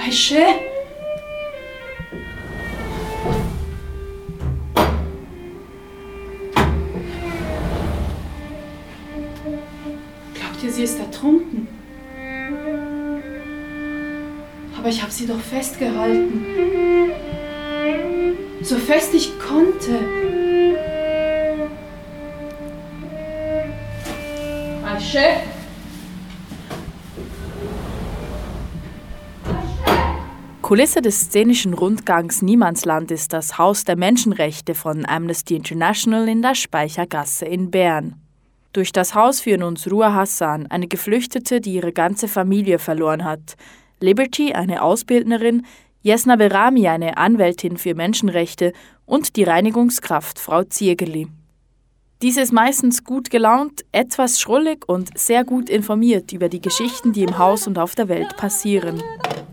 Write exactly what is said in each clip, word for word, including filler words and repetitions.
Aische? Glaubt ihr, sie ist ertrunken? Aber ich habe sie doch festgehalten. So fest ich konnte. Aische? Kulisse des szenischen Rundgangs Niemandsland ist das Haus der Menschenrechte von Amnesty International in der Speichergasse in Bern. Durch das Haus führen uns Ruha Hassan, eine Geflüchtete, die ihre ganze Familie verloren hat, Liberty, eine Ausbildnerin, Jesna Berami, eine Anwältin für Menschenrechte und die Reinigungskraft Frau Ziergeli. Diese ist meistens gut gelaunt, etwas schrullig und sehr gut informiert über die Geschichten, die im Haus und auf der Welt passieren.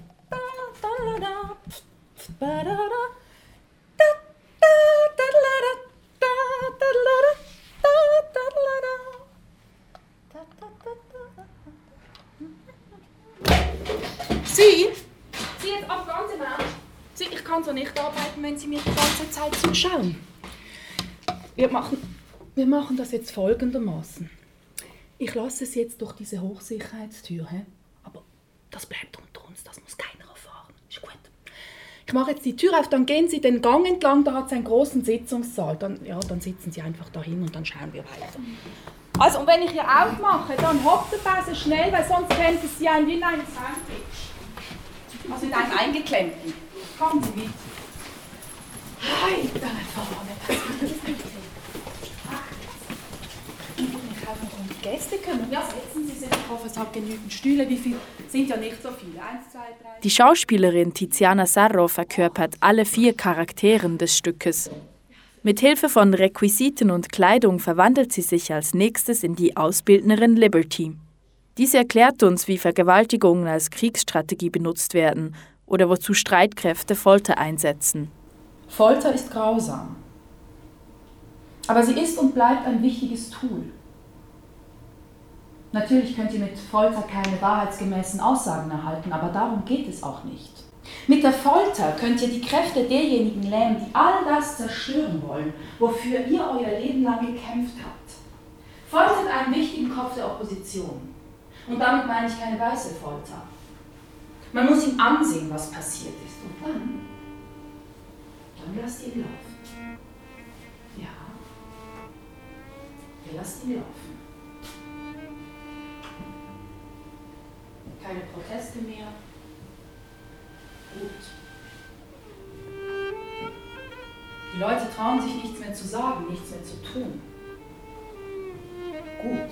Sie? Sie jetzt ab ganz im Ernst? Sie, ich kann so nicht arbeiten, wenn Sie mir die ganze Zeit zuschauen. Wir machen, wir machen das jetzt folgendermaßen. Ich lasse es jetzt durch diese Hochsicherheitstür, he? Aber das bleibt unter uns, das muss keiner erfahren. Ist gut. Ich mache jetzt die Tür auf, dann gehen Sie den Gang entlang, da hat es einen großen Sitzungssaal. Dann, ja, dann sitzen Sie einfach dahin und dann schauen wir weiter. Also, und wenn ich hier aufmache, dann hoppt der Base schnell, weil sonst kennt es Sie ein wie in einem Sandwich. Also in einem eingeklemmten. Kommen Sie mit. Heiter vorne, das ist nicht ich muss mich auch noch um die Gäste kümmern. Ja, setzen Sie sich. Ich hoffe, es hat genügend Stühle. Wie viele? Sind ja nicht so viele. Eins, zwei, drei. Die Schauspielerin Tiziana Sarro verkörpert alle vier Charakteren des Stückes. Mit Hilfe von Requisiten und Kleidung verwandelt sie sich als nächstes in die Ausbildnerin Liberty. Diese erklärt uns, wie Vergewaltigungen als Kriegsstrategie benutzt werden oder wozu Streitkräfte Folter einsetzen. Folter ist grausam. Aber sie ist und bleibt ein wichtiges Tool. Natürlich könnt ihr mit Folter keine wahrheitsgemäßen Aussagen erhalten, aber darum geht es auch nicht. Mit der Folter könnt ihr die Kräfte derjenigen lähmen, die all das zerstören wollen, wofür ihr euer Leben lang gekämpft habt. Foltert einen wichtigen Kopf der Opposition. Und damit meine ich keine weiße Folter. Man muss ihm ansehen, was passiert ist. Und dann, dann lasst ihn laufen. Ja, ihr lasst ihn laufen. Keine Proteste mehr. Gut. Die Leute trauen sich nichts mehr zu sagen, nichts mehr zu tun. Gut.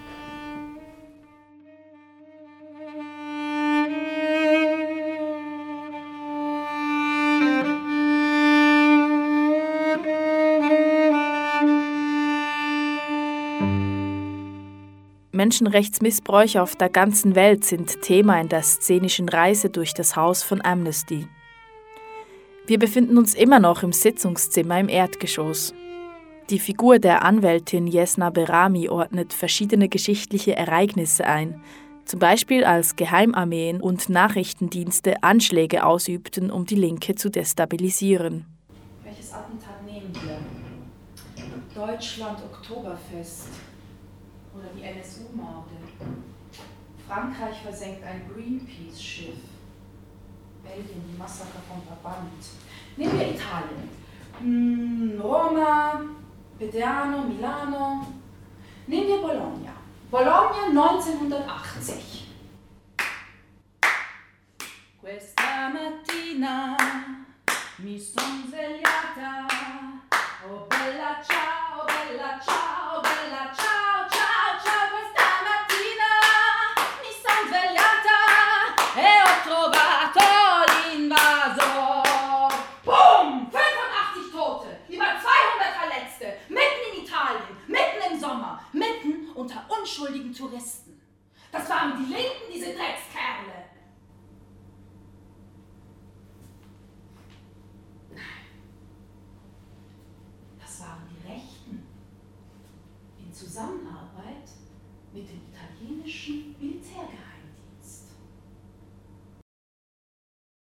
Menschenrechtsmissbräuche auf der ganzen Welt sind Thema in der szenischen Reise durch das Haus von Amnesty. Wir befinden uns immer noch im Sitzungszimmer im Erdgeschoss. Die Figur der Anwältin Jesna Berami ordnet verschiedene geschichtliche Ereignisse ein, zum Beispiel als Geheimarmeen und Nachrichtendienste Anschläge ausübten, um die Linke zu destabilisieren. Welches Attentat nehmen wir? Deutschland Oktoberfest. Oder die N S U-Morde. Frankreich versenkt ein Greenpeace-Schiff. Belgien die Massaker von Brabant. Nehmen wir Italien. Hm, Roma, Pediano, Milano. Nehmen wir Bologna. Bologna neunzehnhundertachtzig. Questa mattina mi son svegliata. Oh bella ciao, bella ciao, bella ciao. Unschuldigen Touristen. Das waren die Linken, diese Dreckskerle. Nein. Das waren die Rechten. In Zusammenarbeit mit dem italienischen Militärgeheimdienst.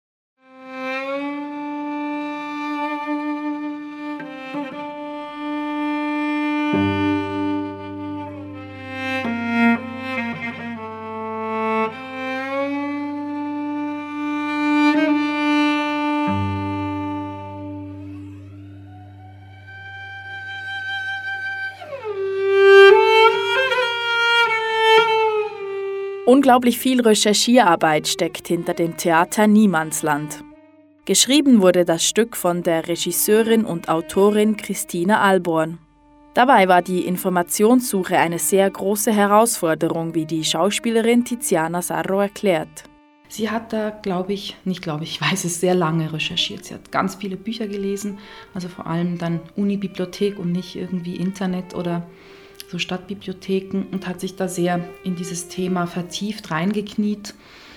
Unglaublich viel Recherchierarbeit steckt hinter dem Theater Niemandsland. Geschrieben wurde das Stück von der Regisseurin und Autorin Christina Alborn. Dabei war die Informationssuche eine sehr große Herausforderung, wie die Schauspielerin Tiziana Sarro erklärt. Sie hat da, glaube ich, nicht glaube ich, weiß es, sehr lange recherchiert. Sie hat ganz viele Bücher gelesen, also vor allem dann Unibibliothek und nicht irgendwie Internet oder so Stadtbibliotheken, und hat sich da sehr in dieses Thema vertieft reingekniet.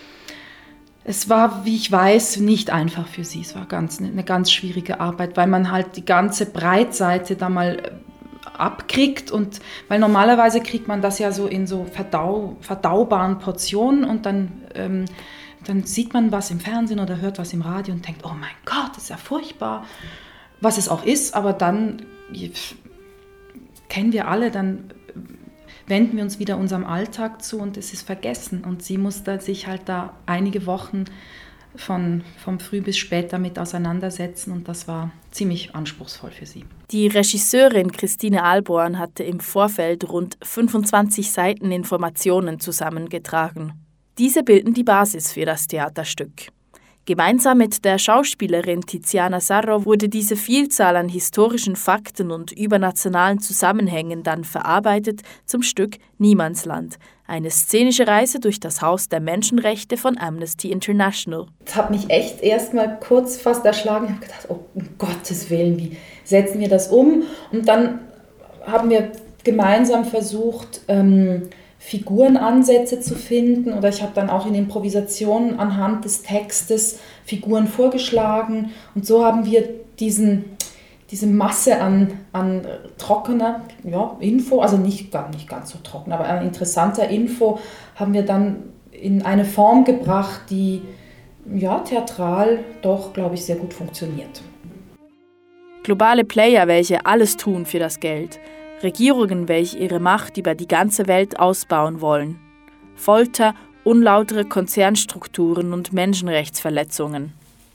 Es war, wie ich weiß, nicht einfach für sie. Es war ganz, eine ganz schwierige Arbeit, weil man halt die ganze Breitseite da mal abkriegt, und weil normalerweise kriegt man das ja so in so verdau, verdaubaren Portionen, und dann, ähm, dann sieht man was im Fernsehen oder hört was im Radio und denkt, oh mein Gott, das ist ja furchtbar, was es auch ist, aber dann kennen wir alle, dann wenden wir uns wieder unserem Alltag zu und es ist vergessen, und sie musste sich halt da einige Wochen von vom früh bis spät damit auseinandersetzen, und das war ziemlich anspruchsvoll für sie. Die Regisseurin Christine Alborn hatte im Vorfeld rund fünfundzwanzig Seiten Informationen zusammengetragen. Diese bilden die Basis für das Theaterstück. Gemeinsam mit der Schauspielerin Tiziana Sarro wurde diese Vielzahl an historischen Fakten und übernationalen Zusammenhängen dann verarbeitet zum Stück Niemandsland, eine szenische Reise durch das Haus der Menschenrechte von Amnesty International. Das hat mich echt erst mal kurz fast erschlagen. Ich habe gedacht, oh, um Gottes Willen, wie setzen wir das um? Und dann haben wir gemeinsam versucht, ähm, Figurenansätze zu finden, oder ich habe dann auch in Improvisationen anhand des Textes Figuren vorgeschlagen, und so haben wir diesen, diese Masse an, an trockener ja, Info, also nicht, gar nicht ganz so trocken, aber an interessanter Info haben wir dann in eine Form gebracht, die ja, theatral doch, glaube ich, sehr gut funktioniert. Globale Player, welche alles tun für das Geld. Regierungen, welche ihre Macht über die ganze Welt ausbauen wollen. Folter, unlautere Konzernstrukturen und Menschenrechtsverletzungen.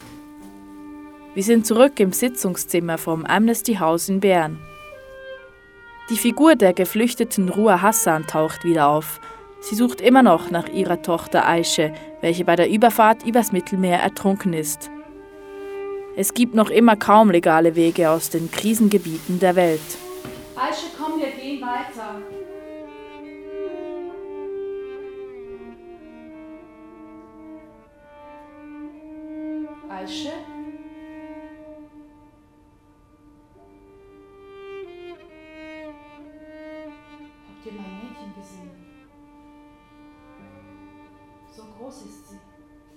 Wir sind zurück im Sitzungszimmer vom Amnesty House in Bern. Die Figur der geflüchteten Ruha Hassan taucht wieder auf. Sie sucht immer noch nach ihrer Tochter Aische, welche bei der Überfahrt übers Mittelmeer ertrunken ist. Es gibt noch immer kaum legale Wege aus den Krisengebieten der Welt. Aische, komm, wir gehen weiter. Aische? Habt ihr mein Mädchen gesehen? So groß ist sie.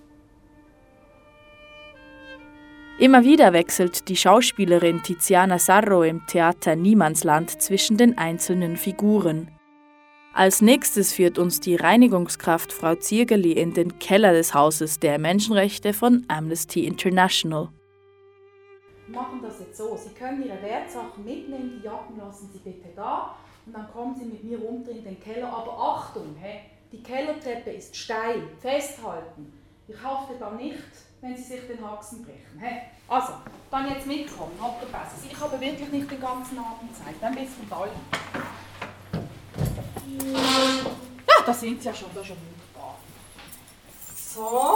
Immer wieder wechselt die Schauspielerin Tiziana Sarro im Theater Niemandsland zwischen den einzelnen Figuren. Als nächstes führt uns die Reinigungskraft Frau Ziergeli in den Keller des Hauses der Menschenrechte von Amnesty International. Wir machen das jetzt so. Sie können Ihre Wertsachen mitnehmen, die Jacken lassen Sie bitte da, und dann kommen Sie mit mir runter in den Keller. Aber Achtung, he, die Kellertreppe ist steil, festhalten. Ich hafte da nicht, wenn Sie sich den Haxen brechen. He? Also, dann jetzt mitkommen, habt ihr besser. Ich habe wirklich nicht den ganzen Abend Zeit, ein bisschen da. Ja, da sind Sie ja schon, da ist schon wunderbar. So.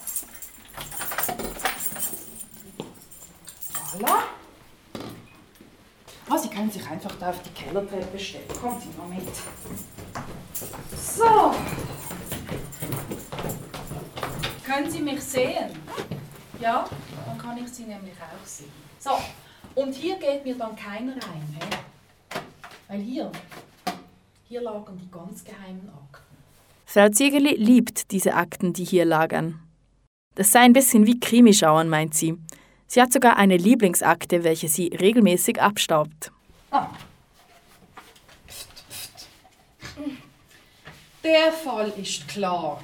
Voilà. Oh, Sie können sich einfach da auf die Kellertreppe stellen. Kommen Sie mal mit. So. Können Sie mich sehen? Ja, dann kann ich Sie nämlich auch sehen. So, und hier geht mir dann keiner rein. He? Weil hier, hier lagern die ganz geheimen Akten. Frau Ziergeli liebt diese Akten, die hier lagern. Das sei ein bisschen wie Krimischauen, meint sie. Sie hat sogar eine Lieblingsakte, welche sie regelmäßig abstaubt. Ah. Pft, pft. Der Fall ist klar.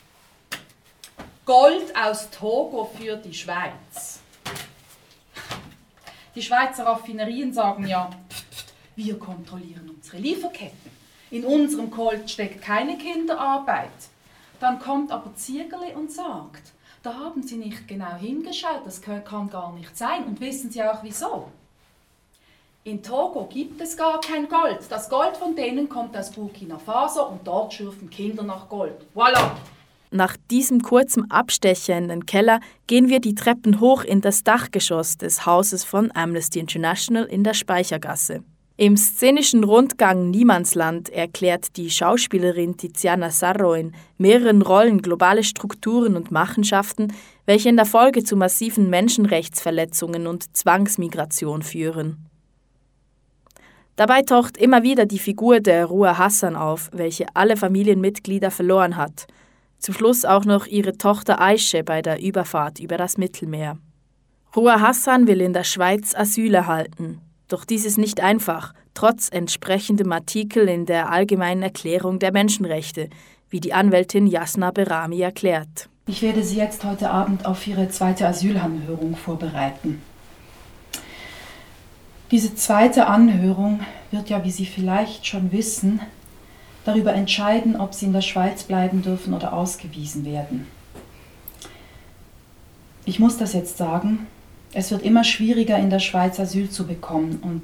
Gold aus Togo für die Schweiz. Die Schweizer Raffinerien sagen ja, pft, pft, wir kontrollieren unsere Lieferketten. In unserem Gold steckt keine Kinderarbeit. Dann kommt aber Ziergeli und sagt, da haben Sie nicht genau hingeschaut, das kann gar nicht sein. Und wissen Sie auch wieso? In Togo gibt es gar kein Gold. Das Gold von denen kommt aus Burkina Faso und dort schürfen Kinder nach Gold. Voilà! Nach diesem kurzen Abstecher in den Keller gehen wir die Treppen hoch in das Dachgeschoss des Hauses von Amnesty International in der Speichergasse. Im szenischen Rundgang Niemandsland erklärt die Schauspielerin Tiziana Sarro in mehreren Rollen globale Strukturen und Machenschaften, welche in der Folge zu massiven Menschenrechtsverletzungen und Zwangsmigration führen. Dabei taucht immer wieder die Figur der Rua Hassan auf, welche alle Familienmitglieder verloren hat. Zum Schluss auch noch ihre Tochter Aische bei der Überfahrt über das Mittelmeer. Rua Hassan will in der Schweiz Asyl erhalten. Doch dies ist nicht einfach, trotz entsprechendem Artikel in der Allgemeinen Erklärung der Menschenrechte, wie die Anwältin Jasna Berami erklärt. Ich werde Sie jetzt heute Abend auf Ihre zweite Asylanhörung vorbereiten. Diese zweite Anhörung wird ja, wie Sie vielleicht schon wissen, darüber entscheiden, ob Sie in der Schweiz bleiben dürfen oder ausgewiesen werden. Ich muss das jetzt sagen, es wird immer schwieriger, in der Schweiz Asyl zu bekommen und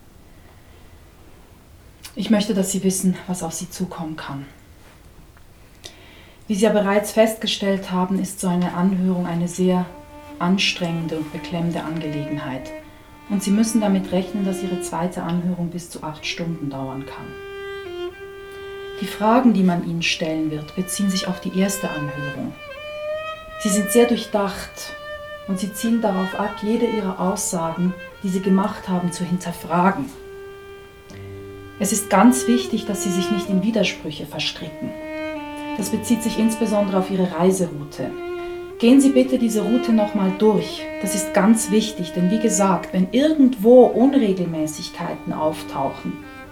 ich möchte, dass Sie wissen, was auf Sie zukommen kann. Wie Sie ja bereits festgestellt haben, ist so eine Anhörung eine sehr anstrengende und beklemmende Angelegenheit. Und Sie müssen damit rechnen, dass Ihre zweite Anhörung bis zu acht Stunden dauern kann. Die Fragen, die man Ihnen stellen wird, beziehen sich auf die erste Anhörung. Sie sind sehr durchdacht und Sie zielen darauf ab, jede Ihrer Aussagen, die Sie gemacht haben, zu hinterfragen. Es ist ganz wichtig, dass Sie sich nicht in Widersprüche verstricken. Das bezieht sich insbesondere auf Ihre Reiseroute. Gehen Sie bitte diese Route nochmal durch. Das ist ganz wichtig, denn wie gesagt, wenn irgendwo Unregelmäßigkeiten auftauchen,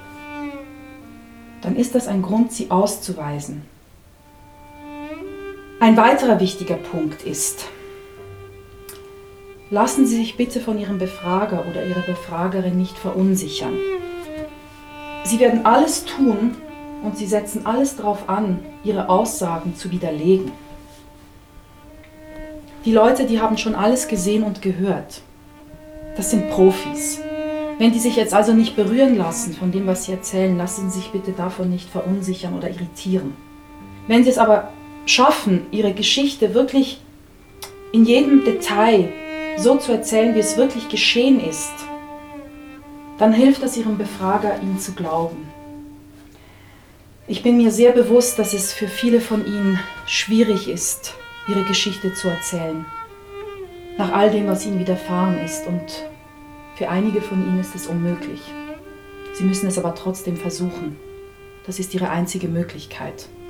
dann ist das ein Grund, Sie auszuweisen. Ein weiterer wichtiger Punkt ist, lassen Sie sich bitte von Ihrem Befrager oder Ihrer Befragerin nicht verunsichern. Sie werden alles tun und Sie setzen alles darauf an, Ihre Aussagen zu widerlegen. Die Leute, die haben schon alles gesehen und gehört. Das sind Profis. Wenn die sich jetzt also nicht berühren lassen von dem, was sie erzählen, lassen Sie sich bitte davon nicht verunsichern oder irritieren. Wenn Sie es aber schaffen, Ihre Geschichte wirklich in jedem Detail so zu erzählen, wie es wirklich geschehen ist, dann hilft es Ihrem Befrager, Ihnen zu glauben. Ich bin mir sehr bewusst, dass es für viele von Ihnen schwierig ist, Ihre Geschichte zu erzählen, nach all dem, was Ihnen widerfahren ist, und für einige von Ihnen ist es unmöglich. Sie müssen es aber trotzdem versuchen. Das ist Ihre einzige Möglichkeit.